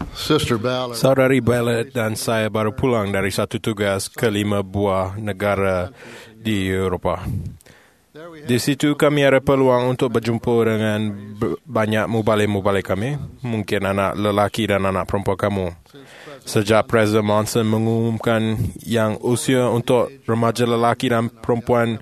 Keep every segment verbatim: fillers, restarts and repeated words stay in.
Sister Ballard. Saudari Ballard dan saya baru pulang dari satu tugas ke lima buah negara di Eropah. Di situ kami ada peluang untuk berjumpa dengan banyak mubalik-mubalik kami, mungkin anak lelaki dan anak perempuan kamu. Sejak Presiden Monson mengumumkan yang usia untuk remaja lelaki dan perempuan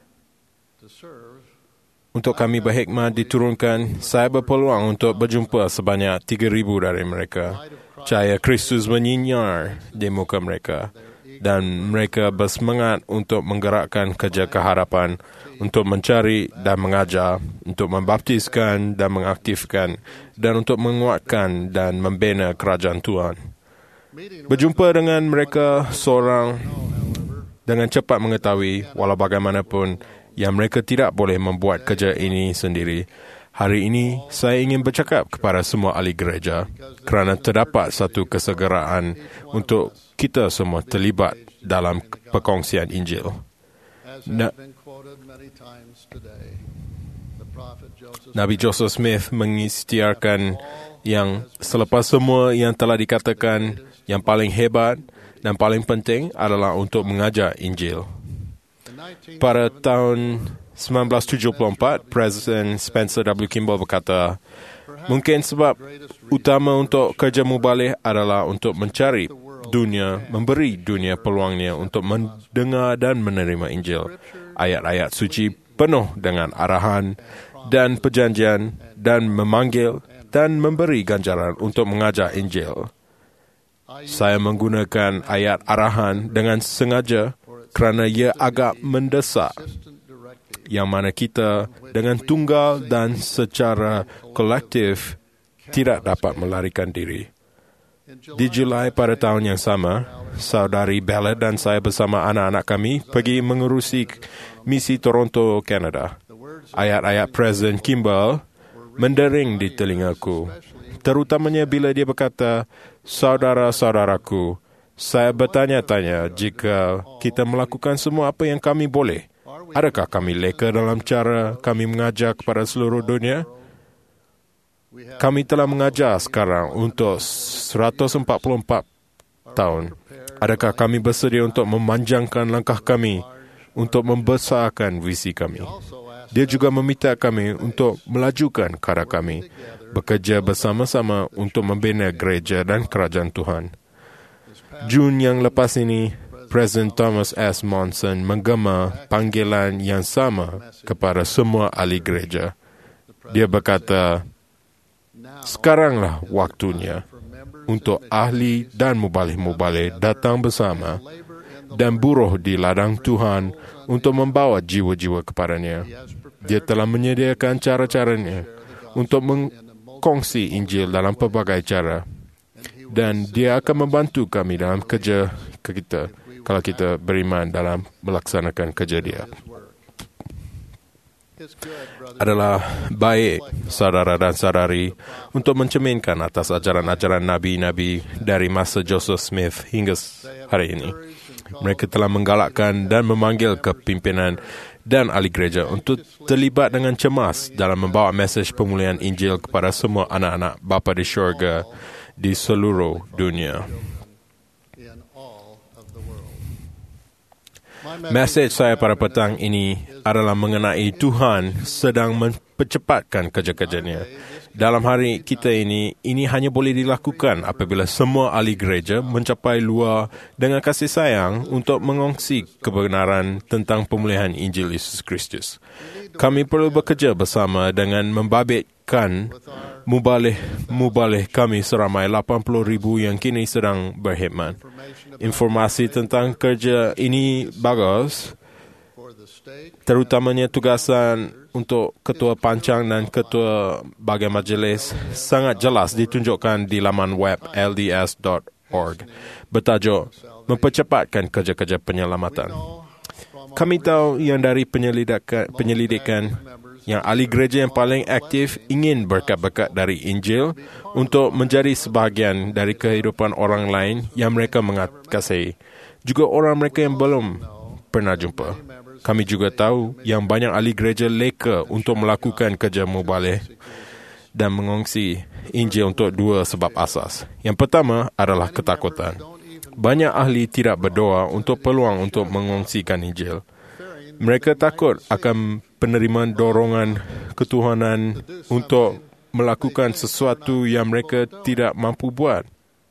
untuk kami berhikmat diturunkan, saya berpeluang untuk berjumpa sebanyak tiga ribu dari mereka. Cahaya Kristus menyinar di muka mereka dan mereka bersemangat untuk menggerakkan kerja keharapan, untuk mencari dan mengajar, untuk membaptiskan dan mengaktifkan, dan untuk menguatkan dan membina kerajaan Tuhan. Berjumpa dengan mereka seorang dengan cepat mengetahui, walau bagaimanapun, yang mereka tidak boleh membuat kerja ini sendiri. Hari ini, saya ingin bercakap kepada semua ahli gereja kerana terdapat satu kesegeraan untuk kita semua terlibat dalam perkongsian Injil. Na- Nabi Joseph Smith mengisytiharkan yang selepas semua yang telah dikatakan, yang paling hebat dan paling penting adalah untuk mengajar Injil. Pada tahun sembilan belas tujuh puluh empat, Presiden Spencer W. Kimball berkata, mungkin sebab utama untuk kerja mubalik adalah untuk mencari dunia, memberi dunia peluangnya untuk mendengar dan menerima Injil. Ayat-ayat suci penuh dengan arahan dan perjanjian dan memanggil dan memberi ganjaran untuk mengajar Injil. Saya menggunakan ayat arahan dengan sengaja kerana ia agak mendesak, yang mana kita dengan tunggal dan secara kolektif tidak dapat melarikan diri. Di Julai pada tahun yang sama, saudari Ballard dan saya bersama anak-anak kami pergi mengurusi misi Toronto, Kanada. Ayat-ayat Presiden Kimball mendering di telingaku, terutamanya bila dia berkata, saudara-saudaraku, saya bertanya-tanya, jika kita melakukan semua apa yang kami boleh, adakah kami leka dalam cara kami mengajar kepada seluruh dunia? Kami telah mengajar sekarang untuk seratus empat puluh empat tahun. Adakah kami bersedia untuk memanjangkan langkah kami untuk membesarkan visi kami? Dia juga meminta kami untuk melajukan karya kami, bekerja bersama-sama untuk membina gereja dan kerajaan Tuhan. Jun yang lepas ini, Presiden Thomas S. Monson menggema panggilan yang sama kepada semua ahli gereja. Dia berkata, sekaranglah waktunya untuk ahli dan mubalik-mubalik datang bersama dan buruh di ladang Tuhan untuk membawa jiwa-jiwa kepadanya. Dia telah menyediakan cara-caranya untuk mengkongsi Injil dalam pelbagai cara. Dan dia akan membantu kami dalam kerja kita kalau kita beriman dalam melaksanakan kerja dia. Adalah baik, saudara dan saudari, untuk mencerminkan atas ajaran-ajaran Nabi-Nabi dari masa Joseph Smith hingga hari ini. Mereka telah menggalakkan dan memanggil kepimpinan dan ahli gereja untuk terlibat dengan cemas dalam membawa mesej pemulihan Injil kepada semua anak-anak Bapa di syurga di seluruh dunia. Mesej saya pada petang ini adalah mengenai Tuhan sedang mempercepatkan kerja-kerjanya. Dalam hari kita ini, ini hanya boleh dilakukan apabila semua ahli gereja mencapai luar dengan kasih sayang untuk mengongsi kebenaran tentang pemulihan Injil Yesus Kristus. Kami perlu bekerja bersama dengan membabitkan mubalih-mubalih kami seramai lapan puluh ribu yang kini sedang berkhidmat. Informasi tentang kerja ini bagus, terutamanya tugasan untuk ketua pancang dan ketua bahagian majlis sangat jelas ditunjukkan di laman web l d s dot org bertajuk mempercepatkan kerja-kerja penyelamatan. Kami tahu yang dari penyelidikan, penyelidikan yang ahli gereja yang paling aktif ingin berkat-berkat dari Injil untuk menjadi sebahagian dari kehidupan orang lain yang mereka mengasihi. Juga orang mereka yang belum pernah jumpa. Kami juga tahu yang banyak ahli gereja leka untuk melakukan kerja mubalik dan mengongsi Injil untuk dua sebab asas. Yang pertama adalah ketakutan. Banyak ahli tidak berdoa untuk peluang untuk mengongsikan Injil. Mereka takut akan penerimaan dorongan ketuhanan untuk melakukan sesuatu yang mereka tidak mampu buat.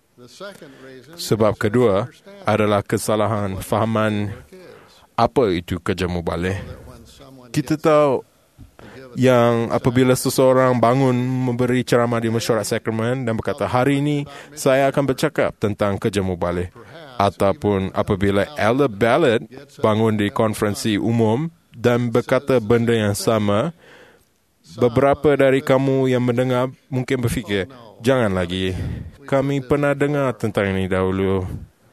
Sebab kedua adalah kesalahan fahaman apa itu kerja mubalik. Kita tahu yang apabila seseorang bangun memberi ceramah di mesyuarat sakramen dan berkata, hari ini saya akan bercakap tentang kerja mubalik. Ataupun apabila Elder Ballard bangun di konferensi umum dan berkata benda yang sama, beberapa dari kamu yang mendengar mungkin berfikir, jangan lagi, kami pernah dengar tentang ini dahulu.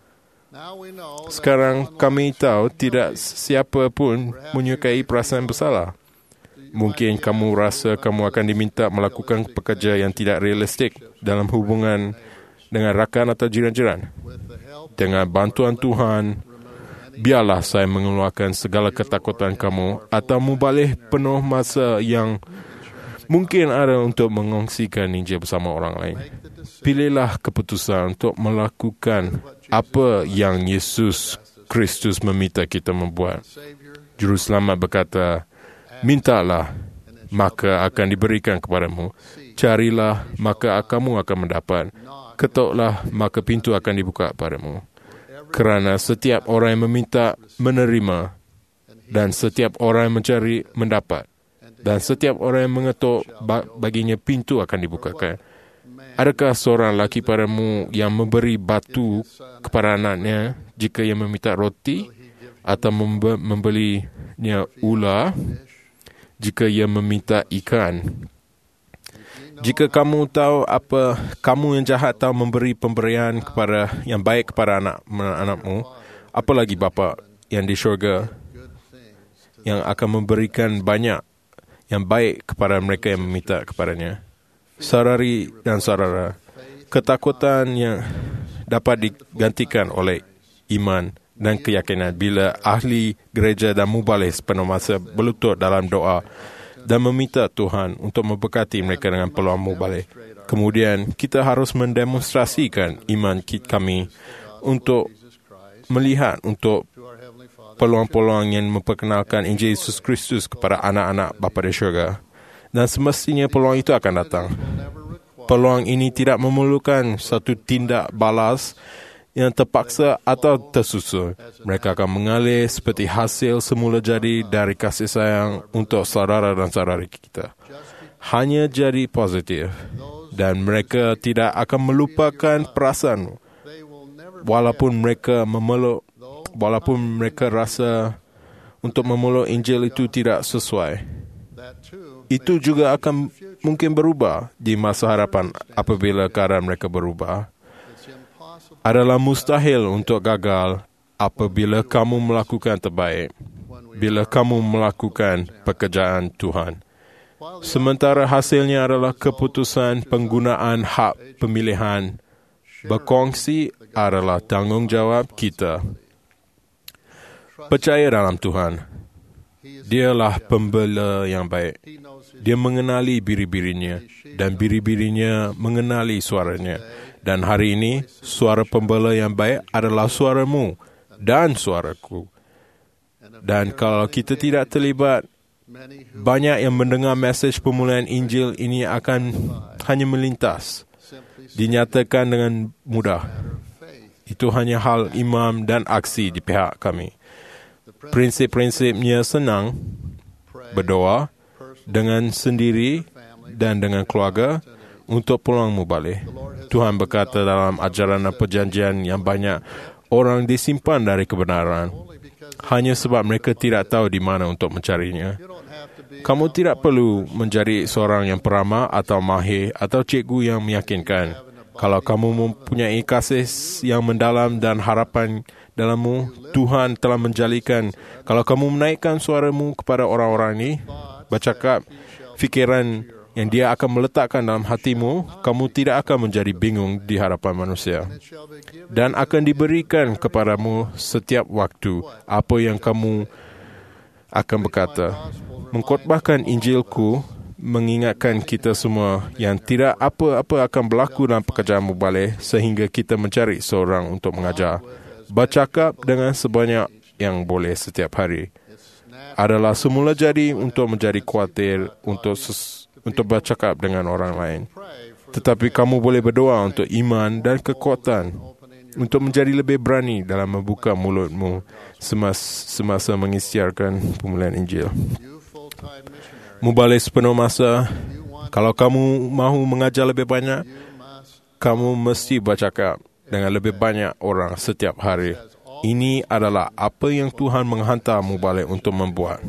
Sekarang kami tahu tidak siapa pun menyukai perasaan bersalah. Mungkin kamu rasa kamu akan diminta melakukan pekerja yang tidak realistik dalam hubungan dengan rakan atau jiran-jiran. Dengan bantuan Tuhan, biarlah saya mengeluarkan segala ketakutan kamu atau mubalik penuh masa yang mungkin ada untuk mengongsikan Injil bersama orang lain. Pilihlah keputusan untuk melakukan apa yang Yesus Kristus meminta kita membuat. Juruselamat berkata, mintalah, maka akan diberikan kepadamu. Carilah, maka kamu akan mendapat. Ketoklah, maka pintu akan dibuka kepadamu. Kerana setiap orang yang meminta, menerima. Dan setiap orang yang mencari, mendapat. Dan setiap orang yang mengetuk, baginya pintu akan dibukakan. Adakah seorang lelaki padamu yang memberi batu kepada anaknya jika ia meminta roti? Atau membelinya ular jika ia meminta ikan? Jika kamu tahu apa, kamu yang jahat tahu memberi pemberian kepada yang baik kepada anak-anakmu, apalagi Bapa yang di syurga yang akan memberikan banyak yang baik kepada mereka yang meminta kepadanya. Saudari dan saudara, ketakutan yang dapat digantikan oleh iman dan keyakinan bila ahli gereja dan mubalik sepenuh masa berlutut dalam doa dan meminta Tuhan untuk memberkati mereka dengan peluang mubalik. Kemudian kita harus mendemonstrasikan iman kami untuk melihat untuk peluang-peluang yang memperkenalkan Injil Yesus Kristus kepada anak-anak Bapa di syurga. Dan semestinya peluang itu akan datang. Peluang ini tidak memerlukan satu tindak balas yang terpaksa atau tersusul. Mereka akan mengalir seperti hasil semula jadi dari kasih sayang untuk saudara dan saudari kita. Hanya jadi positif. Dan mereka tidak akan melupakan perasaan. Walaupun mereka memeluk, walaupun mereka rasa untuk memeluk Injil itu tidak sesuai. Itu juga akan mungkin berubah di masa hadapan apabila keadaan mereka berubah. Adalah mustahil untuk gagal apabila kamu melakukan terbaik, bila kamu melakukan pekerjaan Tuhan. Sementara hasilnya adalah keputusan penggunaan hak pemilihan, berkongsi adalah tanggungjawab kita. Percaya dalam Tuhan. Dialah pembela yang baik. Dia mengenali biri-birinya dan biri-birinya mengenali suaranya. Dan hari ini, suara pembela yang baik adalah suaramu dan suaraku. Dan kalau kita tidak terlibat, banyak yang mendengar mesej pemulihan Injil ini akan hanya melintas. Dinyatakan dengan mudah. Itu hanya hal imam dan aksi di pihak kami. Prinsip-prinsipnya senang, berdoa dengan sendiri dan dengan keluarga untuk peluang mubalik. Tuhan berkata dalam ajaran dan perjanjian yang banyak orang disimpan dari kebenaran hanya sebab mereka tidak tahu di mana untuk mencarinya. Kamu tidak perlu menjadi seorang yang peramah atau mahir atau cikgu yang meyakinkan. Kalau kamu mempunyai kasih yang mendalam dan harapan dalammu, Tuhan telah menjalikan. Kalau kamu menaikkan suaramu kepada orang-orang ini, bercakap fikiran yang dia akan meletakkan dalam hatimu, kamu tidak akan menjadi bingung di hadapan manusia. Dan akan diberikan kepadamu setiap waktu apa yang kamu akan berkata. Mengkhotbahkan Injilku mengingatkan kita semua yang tidak apa-apa akan berlaku dalam pekerjaan mubalik sehingga kita mencari seorang untuk mengajar. Bercakap dengan sebanyak yang boleh setiap hari adalah semula jadi untuk menjadi khawatir untuk ses- untuk bercakap dengan orang lain. Tetapi kamu boleh berdoa untuk iman dan kekuatan untuk menjadi lebih berani dalam membuka mulutmu semasa, semasa mengisytiharkan pemulihan Injil. Mubalik sepenuh masa, kalau kamu mahu mengajar lebih banyak, kamu mesti bercakap dengan lebih banyak orang setiap hari. Ini adalah apa yang Tuhan menghantar mubalik untuk membuat.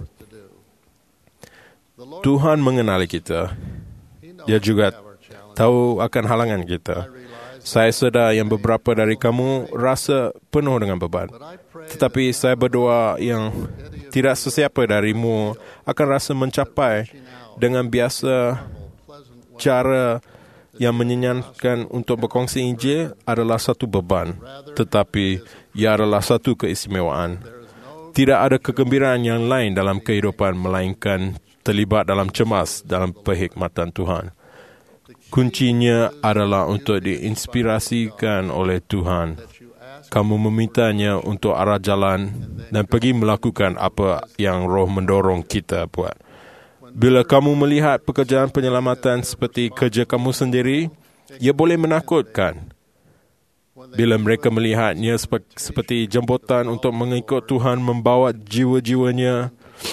Tuhan mengenali kita. Dia juga tahu akan halangan kita. Saya sedar yang beberapa dari kamu rasa penuh dengan beban. Tetapi saya berdoa yang tidak sesiapa darimu akan rasa mencapai dengan biasa cara yang menyenangkan untuk berkongsi Injil adalah satu beban, tetapi ia adalah satu keistimewaan. Tidak ada kegembiraan yang lain dalam kehidupan melainkan terlibat dalam cemas dalam perkhidmatan Tuhan. Kuncinya adalah untuk diinspirasikan oleh Tuhan. Kamu memintanya untuk arah jalan dan pergi melakukan apa yang Roh mendorong kita buat. Bila kamu melihat pekerjaan penyelamatan seperti kerja kamu sendiri, ia boleh menakutkan. Bila mereka melihatnya seperti jemputan untuk mengikut Tuhan membawa jiwa-jiwanya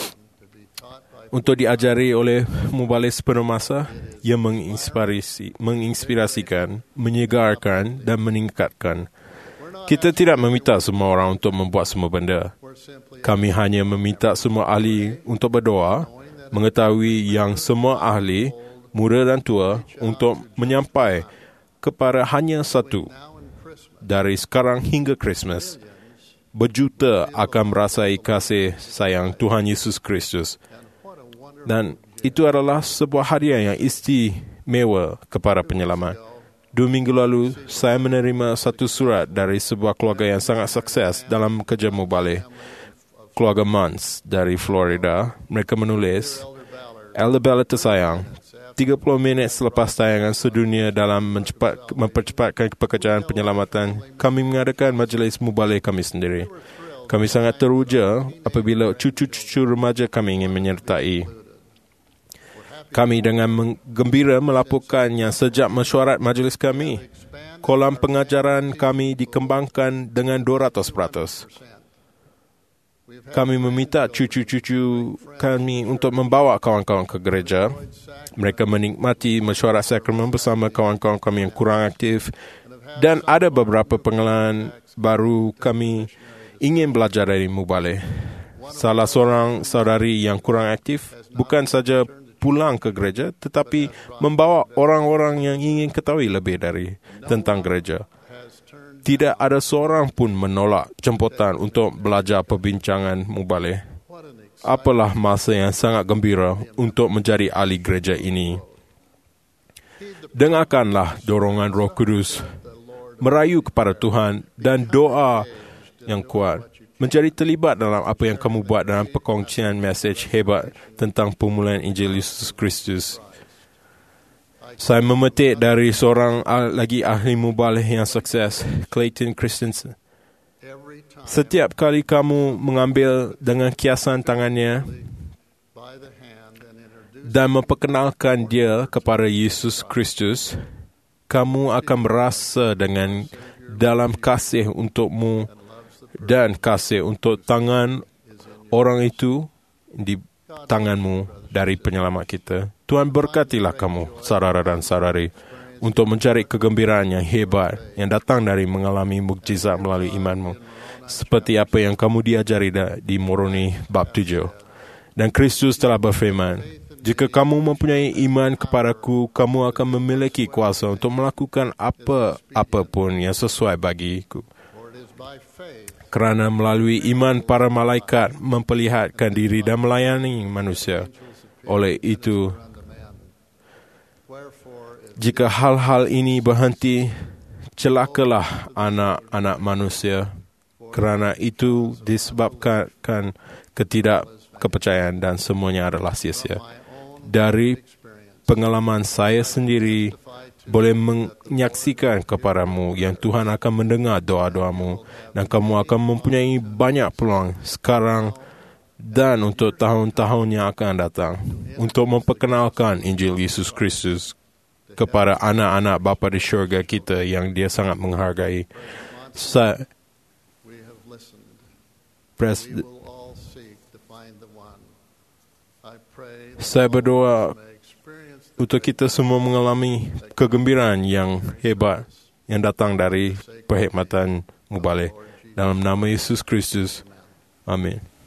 untuk diajari oleh mubalik sepenuh masa, ia menginspirasi, menginspirasikan, menyegarkan dan meningkatkan. Kita tidak meminta semua orang untuk membuat semua benda. Kami hanya meminta semua ahli untuk berdoa, mengetahui yang semua ahli, muda dan tua, untuk menyampai kepada hanya satu. Dari sekarang hingga Christmas, berjuta akan merasai kasih sayang Tuhan Yesus Kristus. Dan itu adalah sebuah hadiah yang istimewa kepada penyelamat. Dua minggu lalu, saya menerima satu surat dari sebuah keluarga yang sangat sukses dalam kerja mubalik. Keluarga Mans dari Florida. Mereka menulis, Elder Ballard tersayang, tiga puluh minit selepas tayangan sedunia dalam mencepat, mempercepatkan pekerjaan penyelamatan, kami mengadakan majlis mubalik kami sendiri. Kami sangat teruja apabila cucu-cucu remaja kami ingin menyertai. Kami dengan gembira melaporkan yang sejak mesyuarat majlis kami, kolam pengajaran kami dikembangkan dengan dua ratus peratus. Kami meminta cucu-cucu kami untuk membawa kawan-kawan ke gereja. Mereka menikmati mesyuarat sakramen bersama kawan-kawan kami yang kurang aktif, dan ada beberapa pengalaman baru kami ingin belajar dari mubalik. Salah seorang saudari yang kurang aktif bukan saja pulang ke gereja, tetapi membawa orang-orang yang ingin ketahui lebih dari tentang gereja. Tidak ada seorang pun menolak jemputan untuk belajar perbincangan mubalik. Apalah masa yang sangat gembira untuk menjadi ahli gereja ini. Dengarkanlah dorongan Roh Kudus, merayu kepada Tuhan dan doa yang kuat. Menjadi terlibat dalam apa yang kamu buat dalam perkongsian mesej hebat tentang pemulihan Injil Yesus Kristus. Saya memetik dari seorang lagi ahli mubalik yang sukses, Clayton Christensen. Setiap kali kamu mengambil dengan kiasan tangannya dan memperkenalkan dia kepada Yesus Kristus, kamu akan merasa dengan dalam kasih untukmu dan kasih untuk tangan orang itu di tanganmu dari penyelamat kita. Tuhan berkatilah kamu, saudara dan saudari, untuk mencari kegembiraan yang hebat yang datang dari mengalami mukjizat melalui imanmu, seperti apa yang kamu diajari di Moroni bab tujuh. Dan Kristus telah berfirman, jika kamu mempunyai iman kepadaku, kamu akan memiliki kuasa untuk melakukan apa-apapun yang sesuai bagiku. Kerana melalui iman para malaikat memperlihatkan diri dan melayani manusia. Oleh itu, jika hal-hal ini berhenti, celakalah anak-anak manusia. Kerana itu disebabkan ketidakkepercayaan dan semuanya adalah sia-sia. Dari pengalaman saya sendiri boleh menyaksikan kepadamu yang Tuhan akan mendengar doa-doamu dan kamu akan mempunyai banyak peluang sekarang dan untuk tahun-tahun yang akan datang untuk memperkenalkan Injil Yesus Kristus kepada anak-anak Bapa di syurga kita yang Dia sangat menghargai. Saya, pres, saya berdoa untuk kita semua mengalami kegembiraan yang hebat yang datang dari perkhidmatan Mubalik. Dalam nama Yesus Kristus. Amin.